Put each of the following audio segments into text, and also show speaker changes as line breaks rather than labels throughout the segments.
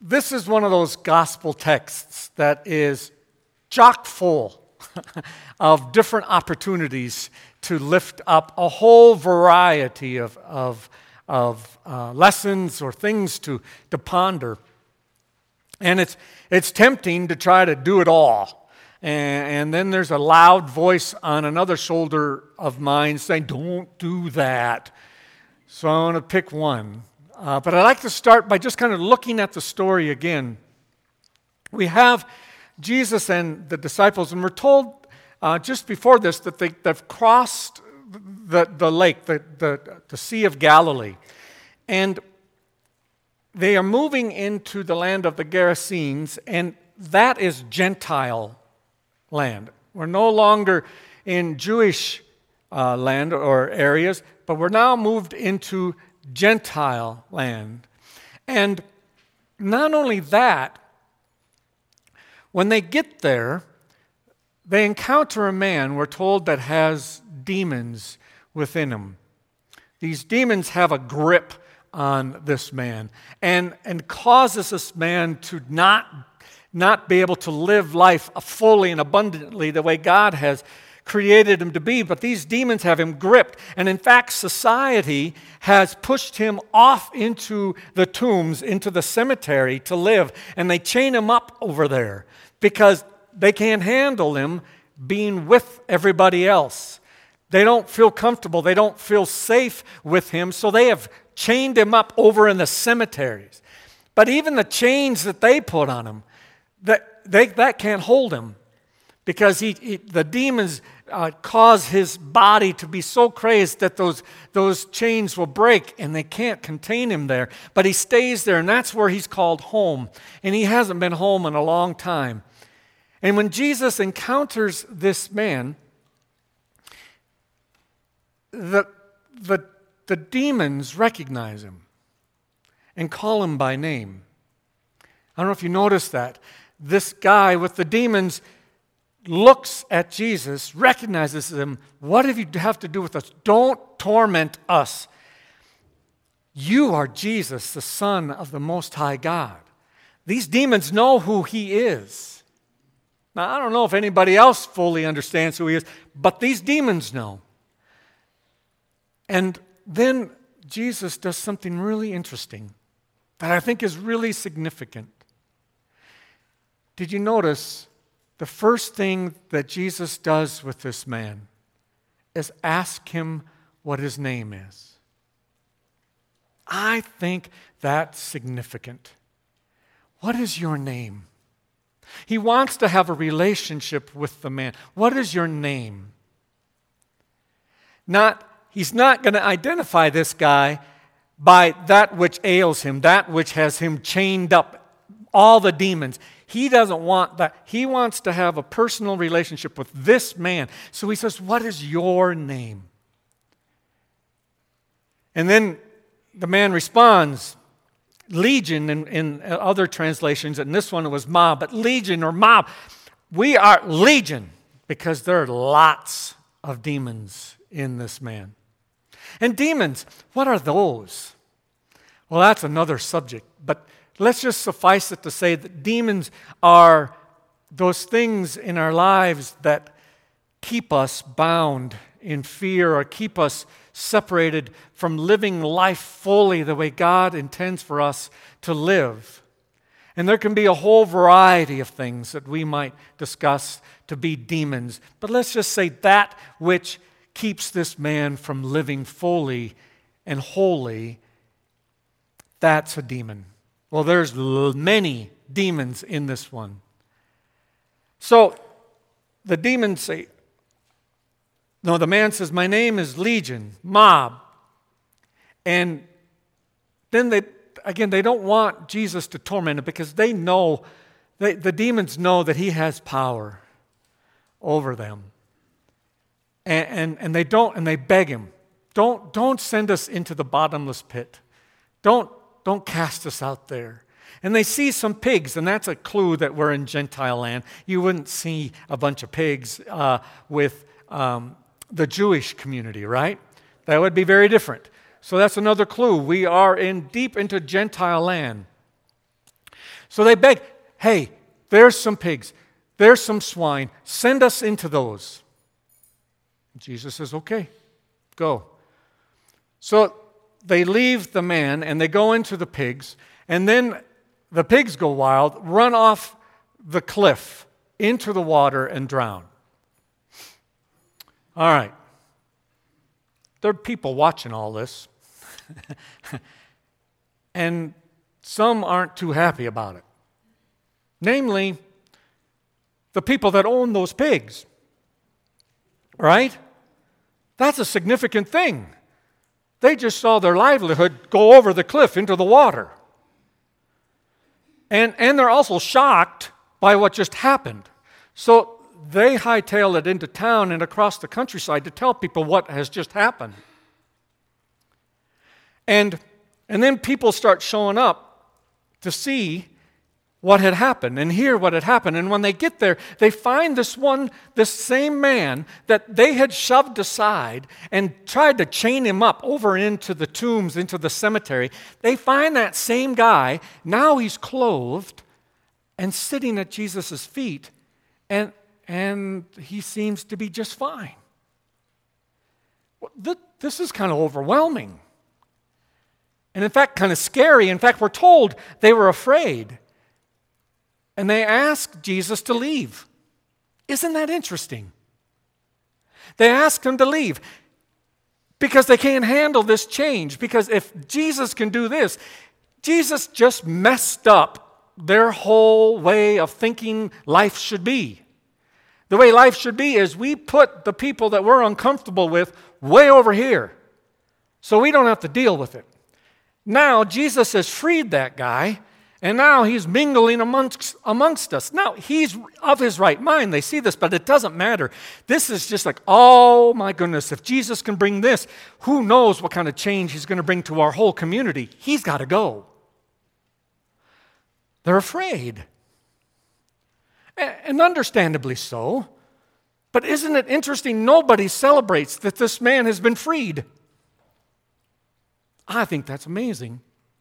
This is one of those gospel texts that is chock full of different opportunities to lift up a whole variety of lessons or things to ponder. And it's tempting to try to do it all. And then there's a loud voice on another shoulder of mine saying, don't do that. So I want to pick one. But I'd like to start by just kind of looking at the story again. We have Jesus and the disciples, and we're told just before this that they've crossed the lake, the Sea of Galilee. And they are moving into the land of the Gerasenes, and that is Gentile land. We're no longer in Jewish land or areas, but we're now moved into Gentile land. And not only that, when they get there, they encounter a man, we're told, that has demons within him. These demons have a grip on this man and causes this man to not be able to live life fully and abundantly the way God has created him to be. But these demons have him gripped. And in fact, society has pushed him off into the tombs, into the cemetery to live. And they chain him up over there because they can't handle him being with everybody else. They don't feel comfortable. They don't feel safe with him. So they have chained him up over in the cemeteries. But even the chains that they put on him, that can't hold him. Because the demons cause his body to be so crazed that those chains will break and they can't contain him there. But he stays there, and that's where he's called home. And he hasn't been home in a long time. And when Jesus encounters this man, the demons recognize him and call him by name. I don't know if you noticed that. This guy with the demons looks at Jesus, recognizes him. What do you have to do with us? Don't torment us. You are Jesus, the Son of the Most High God. These demons know who he is. Now, I don't know if anybody else fully understands who he is, but these demons know. And then Jesus does something really interesting that I think is really significant. Did you notice the first thing that Jesus does with this man is ask him what his name is? I think that's significant. What is your name? He wants to have a relationship with the man. What is your name? He's not going to identify this guy by that which ails him, that which has him chained up, all the demons. He doesn't want that. He wants to have a personal relationship with this man. So he says, what is your name? And then the man responds, Legion in other translations, and this one it was mob, but Legion or mob. We are Legion because there are lots of demons in this man. And demons, what are those? Well, that's another subject, but let's just suffice it to say that demons are those things in our lives that keep us bound in fear or keep us separated from living life fully the way God intends for us to live. And there can be a whole variety of things that we might discuss to be demons. But let's just say that which keeps this man from living fully and wholly, that's a demon. Well, there's many demons in this one. So the demons say, no, the man says, my name is Legion, mob. And then they don't want Jesus to torment him because they know, the demons know that he has power over them. And they beg him, don't send us into the bottomless pit. Don't cast us out there. And they see some pigs, and that's a clue that we're in Gentile land. You wouldn't see a bunch of pigs with the Jewish community, right? That would be very different. So that's another clue. We are deep into Gentile land. So they beg, hey, there's some pigs, there's some swine, send us into those. Jesus says, okay, go. So they leave the man and they go into the pigs, and then the pigs go wild, run off the cliff into the water and drown. All right. There are people watching all this, and some aren't too happy about it. Namely, the people that own those pigs. Right? That's a significant thing. They just saw their livelihood go over the cliff into the water. And they're also shocked by what just happened. So they hightail it into town and across the countryside to tell people what has just happened. And then people start showing up to see what had happened and hear what had happened. And when they get there, they find this same man that they had shoved aside and tried to chain him up over into the tombs, into the cemetery. They find that same guy. Now he's clothed and sitting at Jesus' feet, and he seems to be just fine. This is kind of overwhelming. And in fact, kind of scary. In fact, we're told they were afraid. And they asked Jesus to leave. Isn't that interesting? They asked him to leave because they can't handle this change. Because if Jesus can do this, Jesus just messed up their whole way of thinking life should be. The way life should be is we put the people that we're uncomfortable with way over here so we don't have to deal with it. Now Jesus has freed that guy, and now he's mingling amongst us. Now, he's of his right mind. They see this, but it doesn't matter. This is just like, oh my goodness, if Jesus can bring this, who knows what kind of change he's going to bring to our whole community. He's got to go. They're afraid. And understandably so. But isn't it interesting? Nobody celebrates that this man has been freed. I think that's amazing.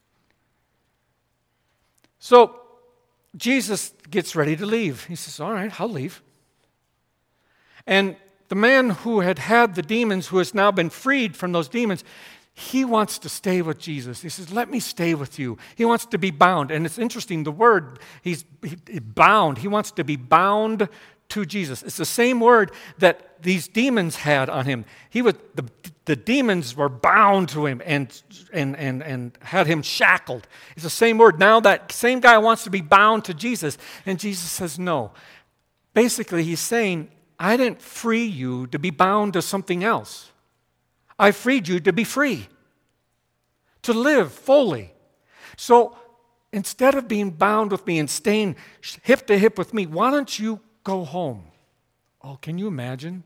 So Jesus gets ready to leave. He says, all right, I'll leave. And the man who had the demons, who has now been freed from those demons, he wants to stay with Jesus. He says, let me stay with you. He wants to be bound. And it's interesting, the word, he's bound. He wants to be bound to Jesus. It's the same word that these demons had on him. The demons were bound to him and had him shackled. It's the same word. Now that same guy wants to be bound to Jesus, and Jesus says no. Basically, he's saying, I didn't free you to be bound to something else. I freed you to be free, to live fully. So instead of being bound with me and staying hip to hip with me, why don't you go home? Oh, can you imagine?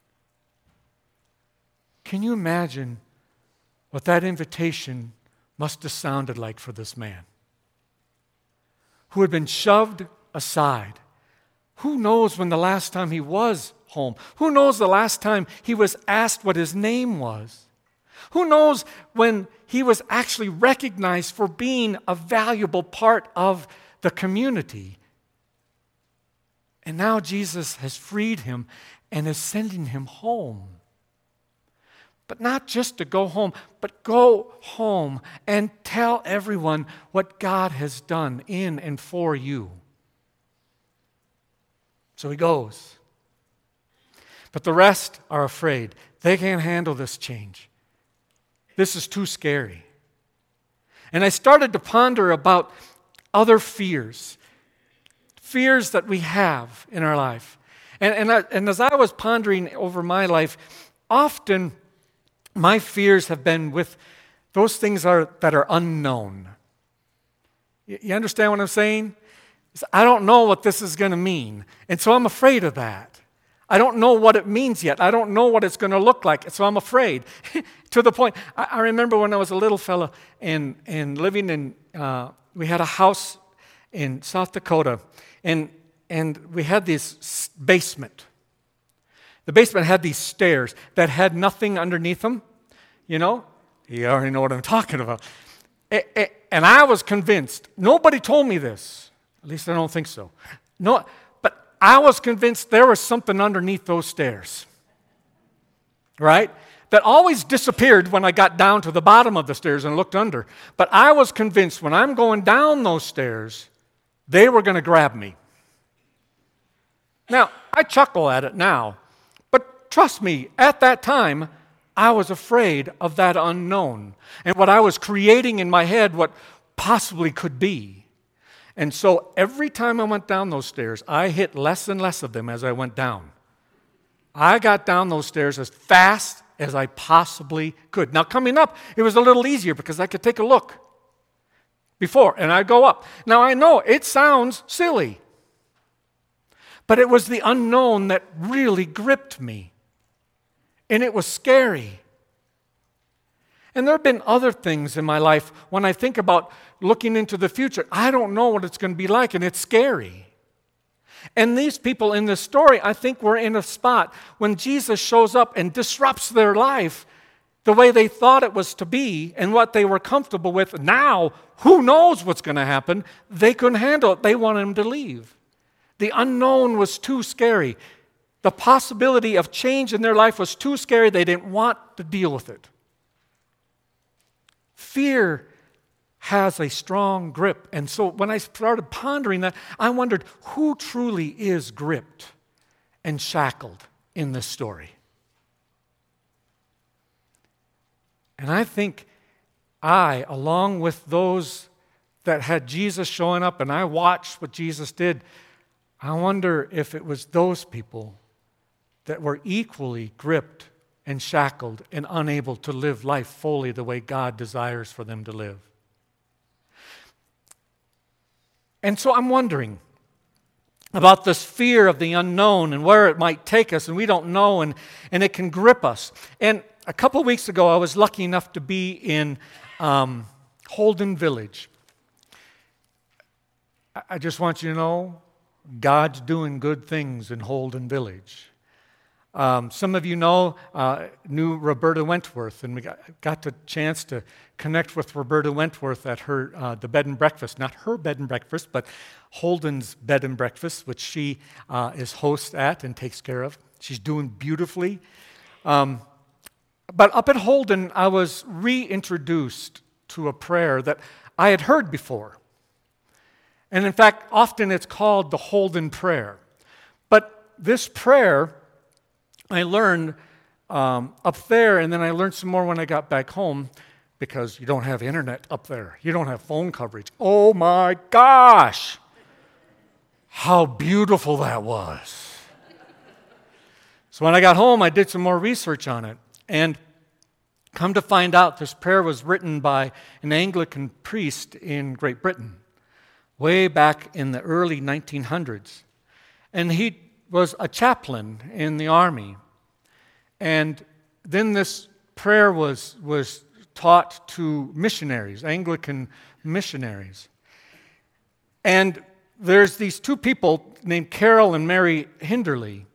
Can you imagine what that invitation must have sounded like for this man who had been shoved aside? Who knows when the last time he was home? Who knows the last time he was asked what his name was? Who knows when he was actually recognized for being a valuable part of the community? And now Jesus has freed him and is sending him home. But not just to go home, but go home and tell everyone what God has done in and for you. So he goes. But the rest are afraid. They can't handle this change. This is too scary. And I started to ponder about other fears that we have in our life. And as I was pondering over my life, often my fears have been with those things that are unknown. You understand what I'm saying? I don't know what this is going to mean, and so I'm afraid of that. I don't know what it means yet. I don't know what it's going to look like, so I'm afraid. To the point, I remember when I was a little fella and living in, we had a house in South Dakota, and we had this basement. The basement had these stairs that had nothing underneath them. You know? You already know what I'm talking about. And I was convinced. Nobody told me this. At least I don't think so. No, but I was convinced there was something underneath those stairs, right? That always disappeared when I got down to the bottom of the stairs and looked under. But I was convinced when I'm going down those stairs, they were going to grab me. Now, I chuckle at it now, but trust me, at that time, I was afraid of that unknown and what I was creating in my head, what possibly could be. And so every time I went down those stairs, I hit less and less of them as I went down. I got down those stairs as fast as I possibly could. Now, coming up, it was a little easier because I could take a look before, and I'd go up. Now, I know it sounds silly, but it was the unknown that really gripped me, and it was scary. And there have been other things in my life when I think about looking into the future. I don't know what it's going to be like, and it's scary. And these people in this story, I think, were in a spot when Jesus shows up and disrupts their life the way they thought it was to be and what they were comfortable with. Now, who knows what's going to happen? They couldn't handle it. They wanted him to leave. The unknown was too scary. The possibility of change in their life was too scary. They didn't want to deal with it. Fear has a strong grip. And so when I started pondering that, I wondered who truly is gripped and shackled in this story. And I think I, along with those that had Jesus showing up and I watched what Jesus did, I wonder if it was those people that were equally gripped and shackled and unable to live life fully the way God desires for them to live. And so I'm wondering about this fear of the unknown and where it might take us, and we don't know, and it can grip us. And a couple of weeks ago, I was lucky enough to be in Holden Village. I just want you to know, God's doing good things in Holden Village. Some of you knew Roberta Wentworth, and we got the chance to connect with Roberta Wentworth at her the bed and breakfast, not her bed and breakfast, but Holden's bed and breakfast, which she is host at and takes care of. She's doing beautifully. But up at Holden, I was reintroduced to a prayer that I had heard before. And in fact, often it's called the Holden Prayer. But this prayer I learned up there, and then I learned some more when I got back home, because you don't have internet up there. You don't have phone coverage. Oh my gosh! How beautiful that was. So when I got home, I did some more research on it. And come to find out, this prayer was written by an Anglican priest in Great Britain, way back in the early 1900s. And he was a chaplain in the army. And then this prayer was taught to missionaries, Anglican missionaries. And there's these two people named Carol and Mary Hinderley.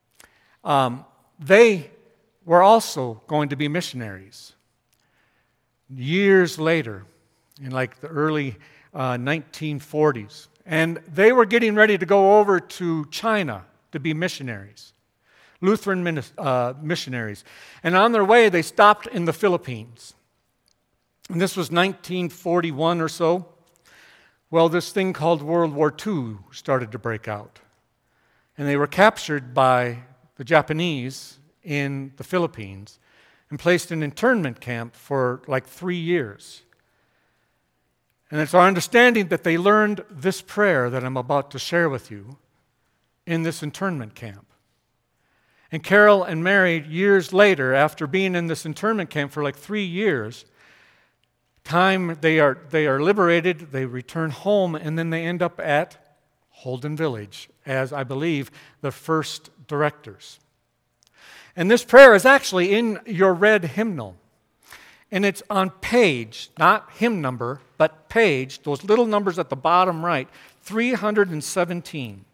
They were also going to be missionaries. Years later, in like the early 1940s. And they were getting ready to go over to China to be missionaries, Lutheran missionaries. And on their way, they stopped in the Philippines. And this was 1941 or so. Well, this thing called World War II started to break out. And they were captured by the Japanese in the Philippines and placed in an internment camp for like 3 years. And it's our understanding that they learned this prayer that I'm about to share with you in this internment camp. And Carol and Mary, years later, after being in this internment camp for like 3 years, they are liberated, they return home, and then they end up at Holden Village as, I believe, the first directors. And this prayer is actually in your red hymnal. And it's on page, not hymn number, but page, those little numbers at the bottom right, 317.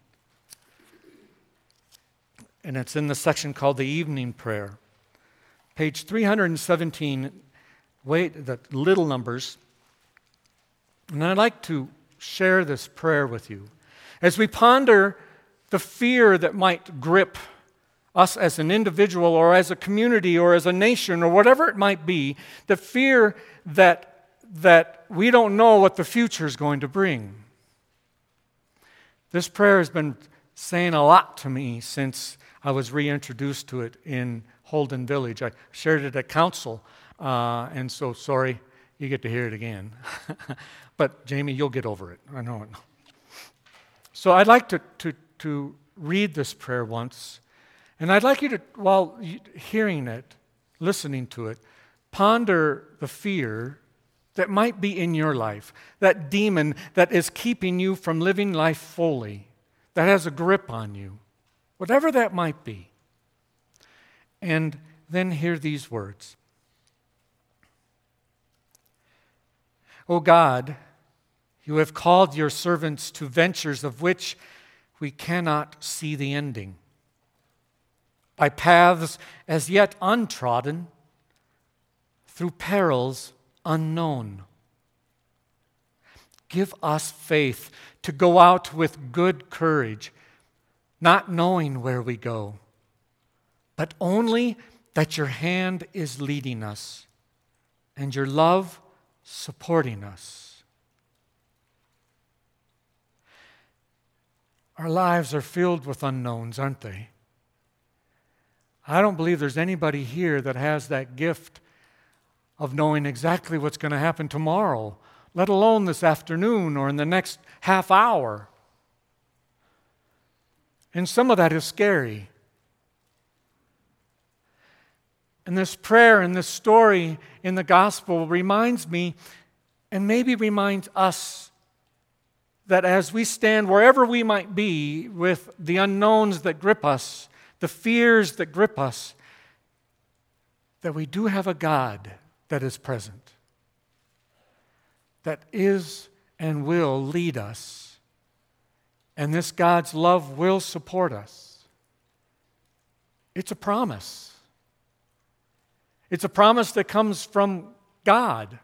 And it's in the section called the Evening Prayer. Page 317, the little numbers. And I'd like to share this prayer with you. As we ponder the fear that might grip us as an individual or as a community or as a nation or whatever it might be, the fear that we don't know what the future is going to bring. This prayer has been saying a lot to me since I was reintroduced to it in Holden Village. I shared it at council, and so sorry, you get to hear it again. But Jamie, you'll get over it. I know it. So I'd like to read this prayer once, and I'd like you to, while hearing it, listening to it, ponder the fear that might be in your life, that demon that is keeping you from living life fully, that has a grip on you, whatever that might be. And then hear these words. O God, you have called your servants to ventures of which we cannot see the ending, by paths as yet untrodden, through perils unknown. Give us faith to go out with good courage, not knowing where we go, but only that your hand is leading us and your love supporting us. Our lives are filled with unknowns, aren't they? I don't believe there's anybody here that has that gift of knowing exactly what's going to happen tomorrow, let alone this afternoon or in the next half hour. And some of that is scary. And this prayer and this story in the gospel reminds me, and maybe reminds us, that as we stand wherever we might be with the unknowns that grip us, the fears that grip us, that we do have a God that is present, that is and will lead us, and this God's love will support us. It's a promise. It's a promise that comes from God.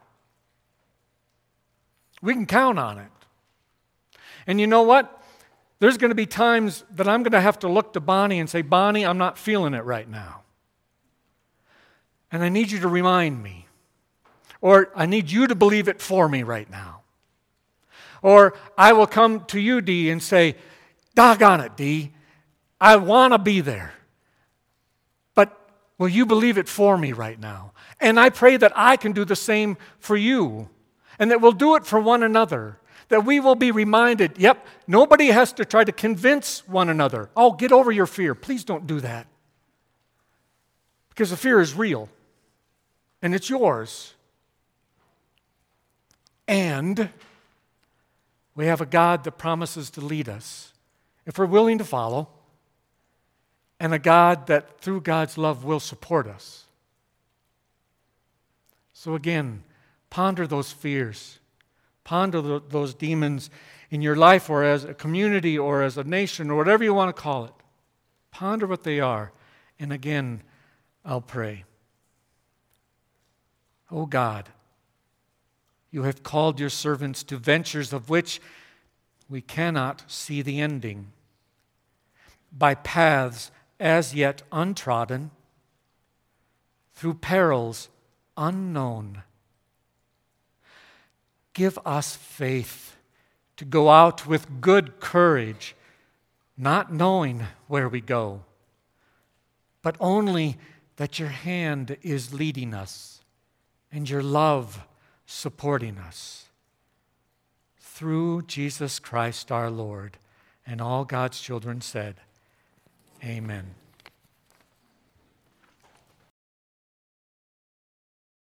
We can count on it. And you know what? There's going to be times that I'm going to have to look to Bonnie and say, Bonnie, I'm not feeling it right now. And I need you to remind me. Or I need you to believe it for me right now. Or I will come to you, Dee, and say, doggone it, Dee, I want to be there. But will you believe it for me right now? And I pray that I can do the same for you. And that we'll do it for one another. That we will be reminded, yep, nobody has to try to convince one another. Oh, get over your fear. Please don't do that. Because the fear is real. And it's yours. And we have a God that promises to lead us, if we're willing to follow, and a God that through God's love will support us. So again, ponder those fears. Ponder those demons in your life or as a community or as a nation or whatever you want to call it. Ponder what they are. And again, I'll pray. Oh God, you have called your servants to ventures of which we cannot see the ending, by paths as yet untrodden, through perils unknown. Give us faith to go out with good courage, not knowing where we go, but only that your hand is leading us and your love supporting us. Through Jesus Christ our Lord. And all God's children said, Amen.